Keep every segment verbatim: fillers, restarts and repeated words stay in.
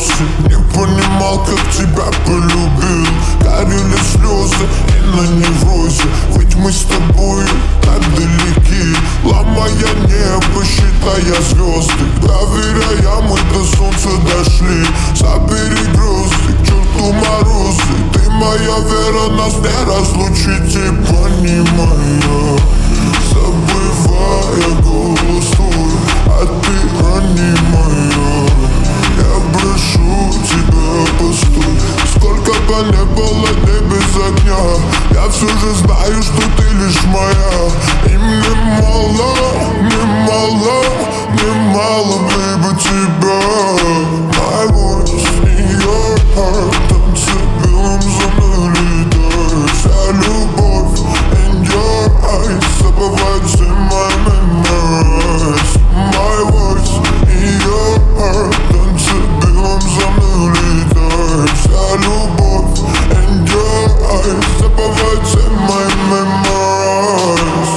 вопросы. Не понимал, как тебя полюбил. Горели слезы и на неврозе. Ведь мы с тобой так далеки, ломая небо, считая звезды. Доверяя, мы до солнца дошли. Забери грозы, к черту морозы. Ты моя вера, нас не разлучить, и понимая, забывая голос твой, а ты ранимая. Я прошу тебя, постой. Сколько бы не было дней без огня, я все же знаю, что ты лишь моя. И мне мало, мне мало, мне мало, baby, тебя. My voice in your heart, танцы белым за мной летает. Вся любовь in your eyes, забывать все my memories. My voice in your heart, танцы белым за мной летает. Вся любовь in your eyes, забывать все my memories.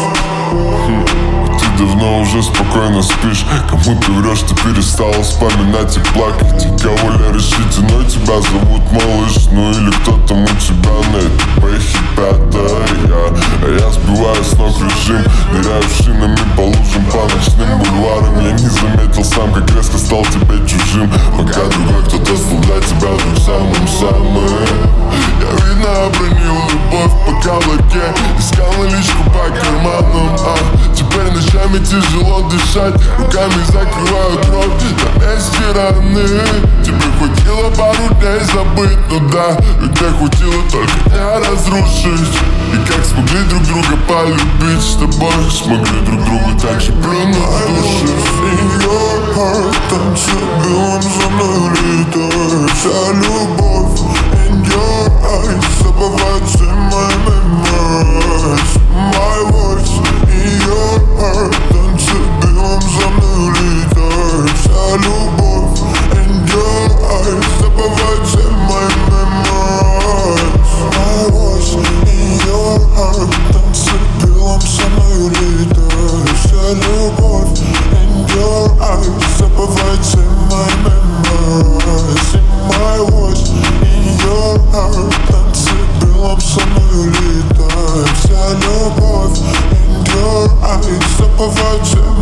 Ты давно уже спокойно спишь. Кому ты врешь, ты перестала вспоминать и плакать. И кого ли решительно тебя зовут малыш? Ну или кто там у тебя на этой бэхе пятая. А я сбиваю с ног режим, ныряю шинами по лужам, по ночным бульварам. Я не заметил сам, как резко стал тебе чужим. Пока другой кто-то стал для тебя друг самым-самым. Я видно обронил любовь по каблуке, искал наличку по карманам, а теперь ночами тяжело дышать, руками закрываю кровь на месте раны. Тебе хватило пару дней забыть, ну да, ведь тебе хватило только не разрушить. И как смогли друг друга полюбить, с тобой смогли друг другу так же плюнуть в души. In your heart, танцы белым за мной летает. Вся любовь in your eyes, забывать все my memories. My voice in your heart, танцы белым за мной летает. Вся любовь in your eyes, забывать все my memories. My voice in your heart, танцы белым за мной летает. Вся любовь in your eyes, забывать все my memories. My voice in your heart, танцы белым за мной летает. Вся любовь in your eyes, забывать все